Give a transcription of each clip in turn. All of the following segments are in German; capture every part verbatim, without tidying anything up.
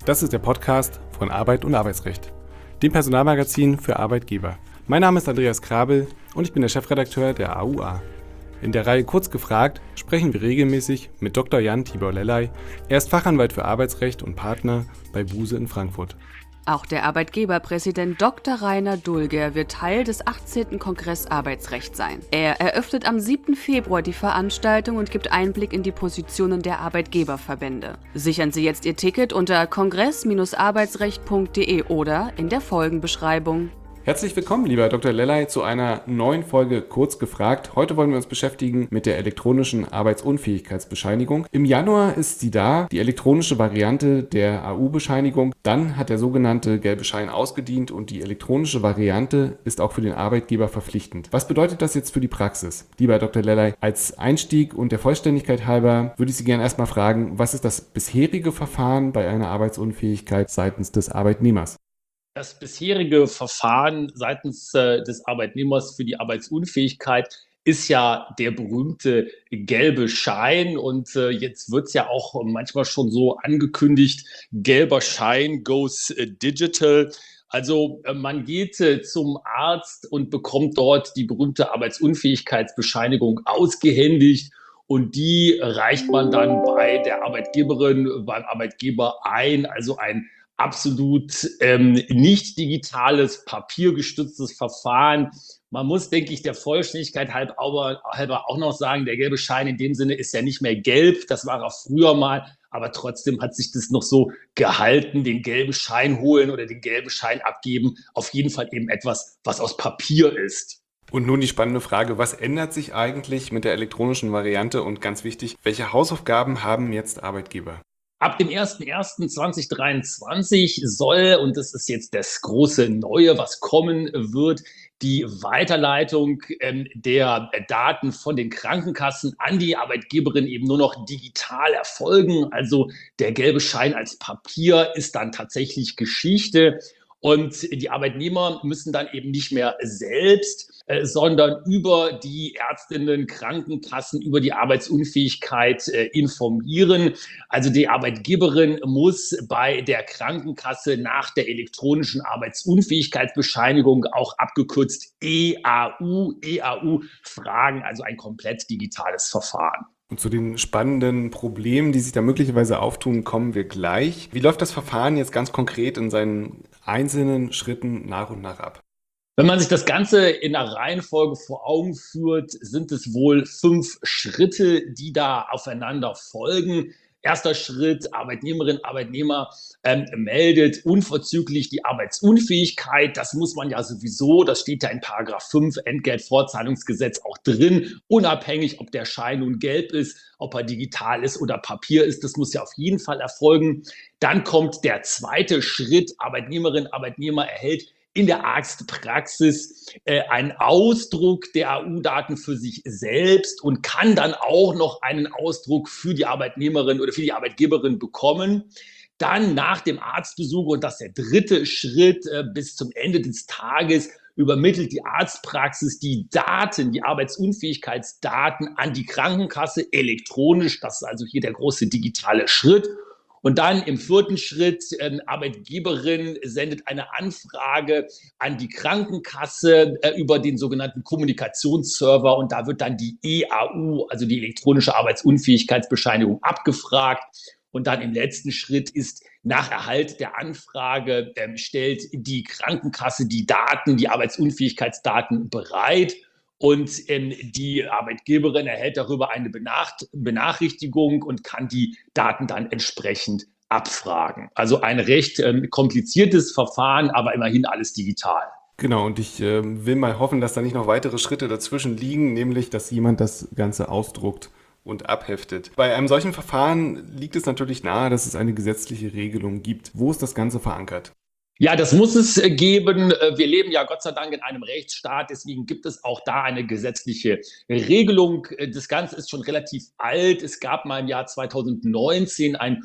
Das ist der Podcast von Arbeit und Arbeitsrecht, dem Personalmagazin für Arbeitgeber. Mein Name ist Andreas Krabel und ich bin der Chefredakteur der A U A. In der Reihe Kurz gefragt sprechen wir regelmäßig mit Doktor Jan Tibor Lellay. Er ist Fachanwalt für Arbeitsrecht und Partner bei Buse in Frankfurt. Auch der Arbeitgeberpräsident Doktor Rainer Dulger wird Teil des achtzehnten Kongress Arbeitsrecht sein. Er eröffnet am siebten Februar die Veranstaltung und gibt Einblick in die Positionen der Arbeitgeberverbände. Sichern Sie jetzt Ihr Ticket unter kongress Bindestrich arbeitsrecht punkt de oder in der Folgenbeschreibung. Herzlich willkommen, lieber Doktor Lellay, zu einer neuen Folge Kurz gefragt. Heute wollen wir uns beschäftigen mit der elektronischen Arbeitsunfähigkeitsbescheinigung. Im Januar ist sie da, die elektronische Variante der A U-Bescheinigung. Dann hat der sogenannte gelbe Schein ausgedient und die elektronische Variante ist auch für den Arbeitgeber verpflichtend. Was bedeutet das jetzt für die Praxis? Lieber Doktor Lellay, als Einstieg und der Vollständigkeit halber würde ich Sie gerne erstmal fragen, was ist das bisherige Verfahren bei einer Arbeitsunfähigkeit seitens des Arbeitnehmers? Das bisherige Verfahren seitens äh, des Arbeitnehmers für die Arbeitsunfähigkeit ist ja der berühmte gelbe Schein. Und äh, jetzt wird es ja auch manchmal schon so angekündigt, gelber Schein goes äh, digital. Also äh, man geht äh, zum Arzt und bekommt dort die berühmte Arbeitsunfähigkeitsbescheinigung ausgehändigt. Und die reicht man dann bei der Arbeitgeberin, beim Arbeitgeber ein, also ein absolut ähm, nicht digitales, papiergestütztes Verfahren. Man muss, denke ich, der Vollständigkeit halb aber, halber auch noch sagen, der gelbe Schein in dem Sinne ist ja nicht mehr gelb, das war er früher mal, aber trotzdem hat sich das noch so gehalten, den gelben Schein holen oder den gelben Schein abgeben, auf jeden Fall eben etwas, was aus Papier ist. Und nun die spannende Frage, was ändert sich eigentlich mit der elektronischen Variante und ganz wichtig, welche Hausaufgaben haben jetzt Arbeitgeber? Ab dem ersten ersten zweitausenddreiundzwanzig soll, und das ist jetzt das große Neue, was kommen wird, die Weiterleitung ähm, der Daten von den Krankenkassen an die Arbeitgeberin eben nur noch digital erfolgen. Also der gelbe Schein als Papier ist dann tatsächlich Geschichte. Und die Arbeitnehmer müssen dann eben nicht mehr selbst, äh, sondern über die Ärztinnen, Krankenkassen, über die Arbeitsunfähigkeit äh, informieren. Also die Arbeitgeberin muss bei der Krankenkasse nach der elektronischen Arbeitsunfähigkeitsbescheinigung, auch abgekürzt E A U, E A U, fragen, also ein komplett digitales Verfahren. Und zu den spannenden Problemen, die sich da möglicherweise auftun, kommen wir gleich. Wie läuft das Verfahren jetzt ganz konkret in seinen einzelnen Schritten nach und nach ab? Wenn man sich das Ganze in der Reihenfolge vor Augen führt, sind es wohl fünf Schritte, die da aufeinander folgen. Erster Schritt, Arbeitnehmerin, Arbeitnehmer ähm, meldet unverzüglich die Arbeitsunfähigkeit. Das muss man ja sowieso, das steht ja in Paragraph fünf Entgeltfortzahlungsgesetz auch drin, unabhängig, ob der Schein nun gelb ist, ob er digital ist oder Papier ist. Das muss ja auf jeden Fall erfolgen. Dann kommt der zweite Schritt, Arbeitnehmerin, Arbeitnehmer erhält in der Arztpraxis äh, einen Ausdruck der A U-Daten für sich selbst und kann dann auch noch einen Ausdruck für die Arbeitnehmerin oder für die Arbeitgeberin bekommen. Dann nach dem Arztbesuch, und das ist der dritte Schritt, äh, bis zum Ende des Tages übermittelt die Arztpraxis die Daten, die Arbeitsunfähigkeitsdaten an die Krankenkasse elektronisch. Das ist also hier der große digitale Schritt. Und dann im vierten Schritt, äh, Arbeitgeberin sendet eine Anfrage an die Krankenkasse äh, über den sogenannten Kommunikationsserver und da wird dann die E A U, also die elektronische Arbeitsunfähigkeitsbescheinigung, abgefragt. Und dann im letzten Schritt ist nach Erhalt der Anfrage, äh, stellt die Krankenkasse die Daten, die Arbeitsunfähigkeitsdaten bereit. Und ähm, die Arbeitgeberin erhält darüber eine Benach- Benachrichtigung und kann die Daten dann entsprechend abfragen. Also ein recht ähm, kompliziertes Verfahren, aber immerhin alles digital. Genau, und ich äh, will mal hoffen, dass da nicht noch weitere Schritte dazwischen liegen, nämlich, dass jemand das Ganze ausdruckt und abheftet. Bei einem solchen Verfahren liegt es natürlich nahe, dass es eine gesetzliche Regelung gibt. Wo ist das Ganze verankert? Ja, das muss es äh, geben. Äh, Wir leben ja Gott sei Dank in einem Rechtsstaat, deswegen gibt es auch da eine gesetzliche Regelung. Äh, Das Ganze ist schon relativ alt. Es gab mal im Jahr zweitausendneunzehn ein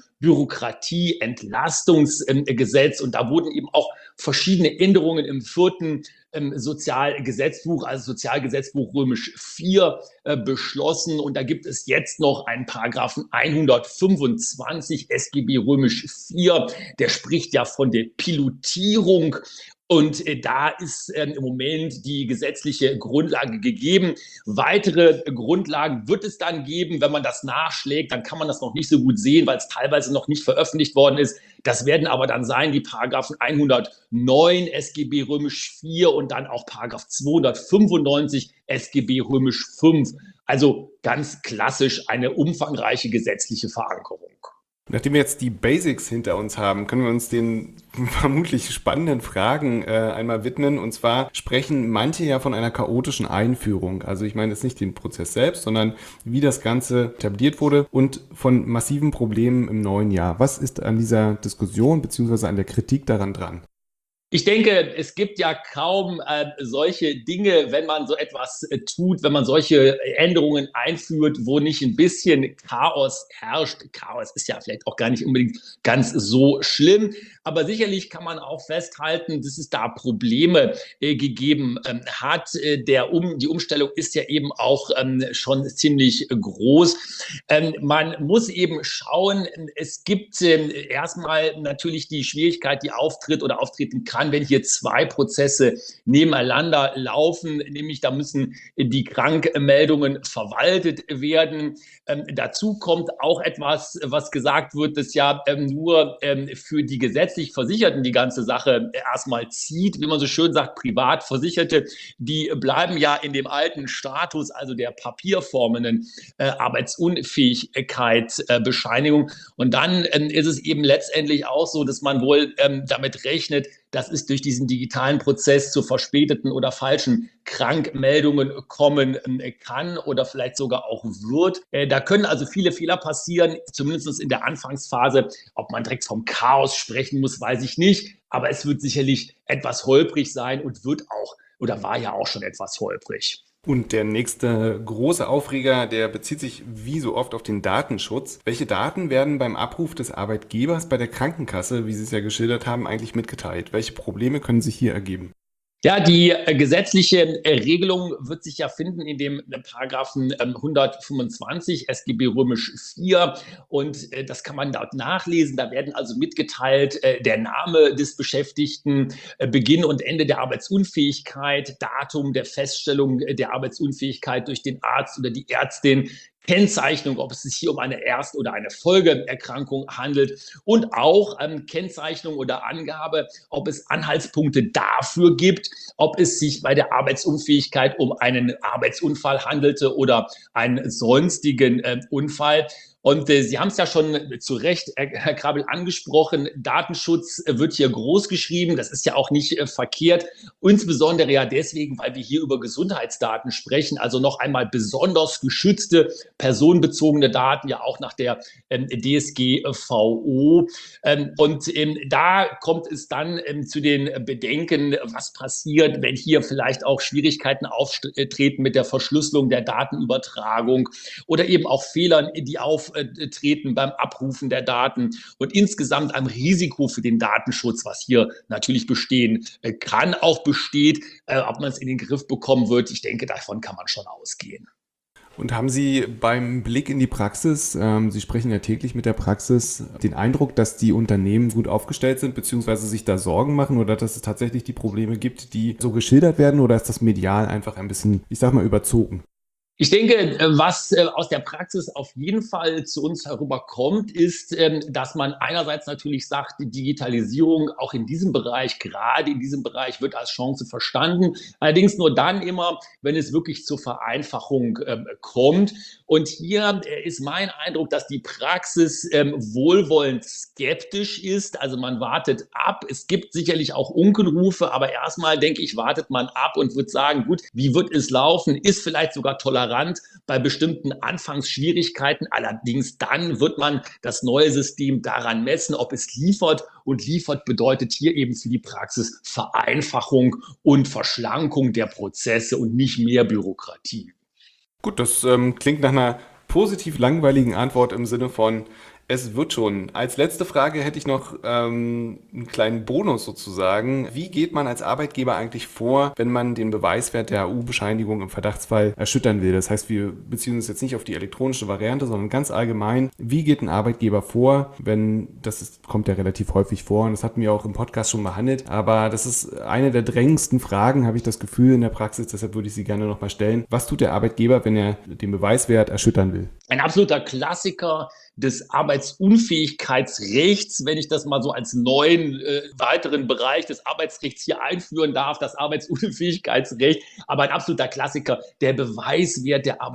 Bürokratieentlastungsgesetz und da wurden eben auch verschiedene Änderungen im vierten ähm, Sozialgesetzbuch, also Sozialgesetzbuch römisch vier, äh, beschlossen. Und da gibt es jetzt noch einen Paragraphen hundertfünfundzwanzig S G B römisch vier, der spricht ja von der Pilotierung. Und äh, da ist ähm, im Moment die gesetzliche Grundlage gegeben. Weitere Grundlagen wird es dann geben. Wenn man das nachschlägt, dann kann man das noch nicht so gut sehen, weil es teilweise noch nicht veröffentlicht worden ist. Das werden aber dann sein die Paragraphen hundertneun S G B römisch vier und dann auch Paragraph zweihundertfünfundneunzig S G B römisch fünf. Also ganz klassisch eine umfangreiche gesetzliche Verankerung. Nachdem wir jetzt die Basics hinter uns haben, können wir uns den vermutlich spannenden Fragen äh, einmal widmen. Und zwar sprechen manche ja von einer chaotischen Einführung. Also ich meine jetzt nicht den Prozess selbst, sondern wie das Ganze etabliert wurde und von massiven Problemen im neuen Jahr. Was ist an dieser Diskussion bzw. an der Kritik daran dran? Ich denke, es gibt ja kaum äh, solche Dinge, wenn man so etwas äh, tut, wenn man solche Änderungen einführt, wo nicht ein bisschen Chaos herrscht. Chaos ist ja vielleicht auch gar nicht unbedingt ganz so schlimm, aber sicherlich kann man auch festhalten, dass es da Probleme äh, gegeben ähm, hat. Äh, der um, die Umstellung ist ja eben auch ähm, schon ziemlich äh, groß. Ähm, man muss eben schauen, es gibt äh, erstmal natürlich die Schwierigkeit, die auftritt oder auftreten kann, wenn hier zwei Prozesse nebeneinander laufen, nämlich da müssen die Krankmeldungen verwaltet werden. Ähm, dazu kommt auch etwas, was gesagt wird, dass ja ähm, nur ähm, für die gesetzlich Versicherten die ganze Sache erstmal zieht, wie man so schön sagt, Privatversicherte, die bleiben ja in dem alten Status, also der papierformenden äh, Arbeitsunfähigkeitsbescheinigung. Äh, Und dann ähm, ist es eben letztendlich auch so, dass man wohl ähm, damit rechnet, dass es durch diesen digitalen Prozess zu verspäteten oder falschen Krankmeldungen kommen kann oder vielleicht sogar auch wird. Da können also viele Fehler passieren, zumindest in der Anfangsphase. Ob man direkt vom Chaos sprechen muss, weiß ich nicht. Aber es wird sicherlich etwas holprig sein und wird auch oder war ja auch schon etwas holprig. Und der nächste große Aufreger, der bezieht sich wie so oft auf den Datenschutz. Welche Daten werden beim Abruf des Arbeitgebers bei der Krankenkasse, wie Sie es ja geschildert haben, eigentlich mitgeteilt? Welche Probleme können sich hier ergeben? Ja, die äh, gesetzliche äh, Regelung wird sich ja finden in dem äh, Paragraphen ähm, hundertfünfundzwanzig S G B römisch vier und äh, das kann man dort nachlesen. Da werden also mitgeteilt äh, der Name des Beschäftigten, äh, Beginn und Ende der Arbeitsunfähigkeit, Datum der Feststellung äh, der Arbeitsunfähigkeit durch den Arzt oder die Ärztin, Kennzeichnung, ob es sich hier um eine Erst- oder eine Folgeerkrankung handelt und auch ähm, Kennzeichnung oder Angabe, ob es Anhaltspunkte dafür gibt, ob es sich bei der Arbeitsunfähigkeit um einen Arbeitsunfall handelte oder einen sonstigen äh, Unfall. Und äh, Sie haben es ja schon zu Recht, Herr Krabel, angesprochen, Datenschutz äh, wird hier groß geschrieben. Das ist ja auch nicht äh, verkehrt, insbesondere ja deswegen, weil wir hier über Gesundheitsdaten sprechen, also noch einmal besonders geschützte personenbezogene Daten, ja auch nach der ähm, D S G V O. Ähm, und ähm, da kommt es dann ähm, zu den Bedenken, was passiert, wenn hier vielleicht auch Schwierigkeiten auftreten mit der Verschlüsselung der Datenübertragung oder eben auch Fehlern, die auftreten beim Abrufen der Daten und insgesamt ein Risiko für den Datenschutz, was hier natürlich bestehen kann, auch besteht. Äh, ob man es in den Griff bekommen wird, ich denke, davon kann man schon ausgehen. Und haben Sie beim Blick in die Praxis, ähm, Sie sprechen ja täglich mit der Praxis, den Eindruck, dass die Unternehmen gut aufgestellt sind, beziehungsweise sich da Sorgen machen oder dass es tatsächlich die Probleme gibt, die so geschildert werden, oder ist das medial einfach ein bisschen, ich sag mal, überzogen? Ich denke, was aus der Praxis auf jeden Fall zu uns herüberkommt, ist, dass man einerseits natürlich sagt, die Digitalisierung auch in diesem Bereich, gerade in diesem Bereich, wird als Chance verstanden. Allerdings nur dann immer, wenn es wirklich zur Vereinfachung kommt. Und hier ist mein Eindruck, dass die Praxis wohlwollend skeptisch ist. Also man wartet ab. Es gibt sicherlich auch Unkenrufe, aber erstmal, denke ich, wartet man ab und wird sagen, gut, wie wird es laufen? Ist vielleicht sogar tolerant bei bestimmten Anfangsschwierigkeiten. Allerdings dann wird man das neue System daran messen, ob es liefert. Und liefert bedeutet hier eben für die Praxis Vereinfachung und Verschlankung der Prozesse und nicht mehr Bürokratie. Gut, das ähm, klingt nach einer positiv langweiligen Antwort im Sinne von, Es wird schon. Als letzte Frage hätte ich noch ähm, einen kleinen Bonus sozusagen. Wie geht man als Arbeitgeber eigentlich vor, wenn man den Beweiswert der A U-Bescheinigung im Verdachtsfall erschüttern will? Das heißt, wir beziehen uns jetzt nicht auf die elektronische Variante, sondern ganz allgemein. Wie geht ein Arbeitgeber vor, wenn, das ist, kommt ja relativ häufig vor und das hatten wir auch im Podcast schon behandelt, aber das ist eine der drängendsten Fragen, habe ich das Gefühl in der Praxis, deshalb würde ich sie gerne nochmal stellen. Was tut der Arbeitgeber, wenn er den Beweiswert erschüttern will? Ein absoluter Klassiker des Arbeitsunfähigkeitsrechts, wenn ich das mal so als neuen äh, weiteren Bereich des Arbeitsrechts hier einführen darf, das Arbeitsunfähigkeitsrecht, aber ein absoluter Klassiker, der Beweiswert der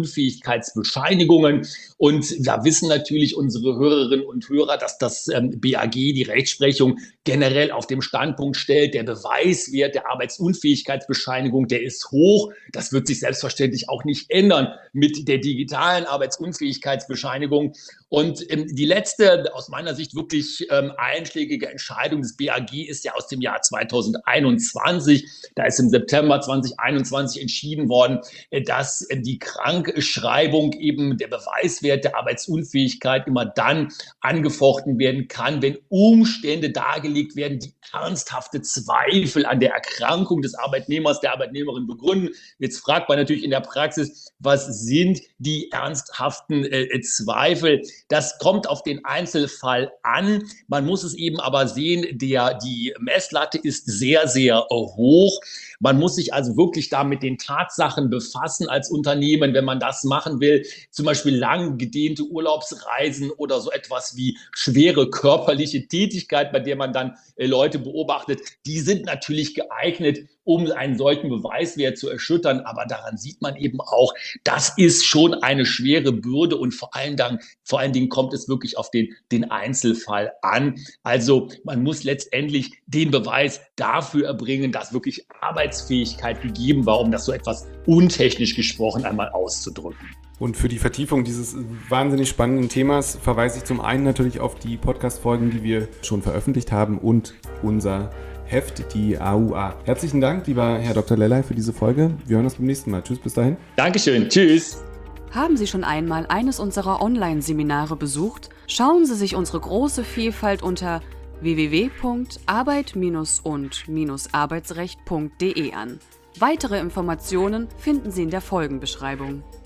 Arbeitsunfähigkeitsbescheinigungen. Und da wissen natürlich unsere Hörerinnen und Hörer, dass das ähm, B A G, die Rechtsprechung, generell auf dem Standpunkt stellt, der Beweiswert der Arbeitsunfähigkeitsbescheinigung, der ist hoch. Das wird sich selbstverständlich auch nicht ändern mit der digitalen Arbeitsunfähigkeitsbescheinigung. Und ähm, die letzte, aus meiner Sicht wirklich ähm, einschlägige Entscheidung des B A G ist ja aus dem Jahr zweitausendeinundzwanzig. Da ist im September zweitausendeinundzwanzig entschieden worden, äh, dass äh, die Krankschreibung, eben der Beweiswert der Arbeitsunfähigkeit, immer dann angefochten werden kann, wenn Umstände dargelegt werden, die ernsthafte Zweifel an der Erkrankung des Arbeitnehmers, der Arbeitnehmerin begründen. Jetzt fragt man natürlich in der Praxis, was sind die ernsthaften äh, Zweifel? Das kommt auf den Einzelfall an. Man muss es eben aber sehen, der, die Messlatte ist sehr, sehr hoch. Man muss sich also wirklich da mit den Tatsachen befassen als Unternehmen, wenn man das machen will. Zum Beispiel lang gedehnte Urlaubsreisen oder so etwas wie schwere körperliche Tätigkeit, bei der man dann äh, Leute beobachtet. Die sind natürlich geeignet, um einen solchen Beweiswert zu erschüttern. Aber daran sieht man eben auch, das ist schon eine schwere Bürde und vor allen Dingen, vor allen Dingen kommt es wirklich auf den, den Einzelfall an. Also man muss letztendlich den Beweis dafür erbringen, dass wirklich Arbeitsfähigkeit gegeben war, um das so etwas untechnisch gesprochen einmal auszudrücken. Und für die Vertiefung dieses wahnsinnig spannenden Themas verweise ich zum einen natürlich auf die Podcast-Folgen, die wir schon veröffentlicht haben und unser Heft, die A U A. Herzlichen Dank, lieber Herr Doktor Lellay, für diese Folge. Wir hören uns beim nächsten Mal. Tschüss, bis dahin. Dankeschön, tschüss. Haben Sie schon einmal eines unserer Online-Seminare besucht? Schauen Sie sich unsere große Vielfalt unter w w w punkt arbeit und arbeitsrecht punkt d e an. Weitere Informationen finden Sie in der Folgenbeschreibung.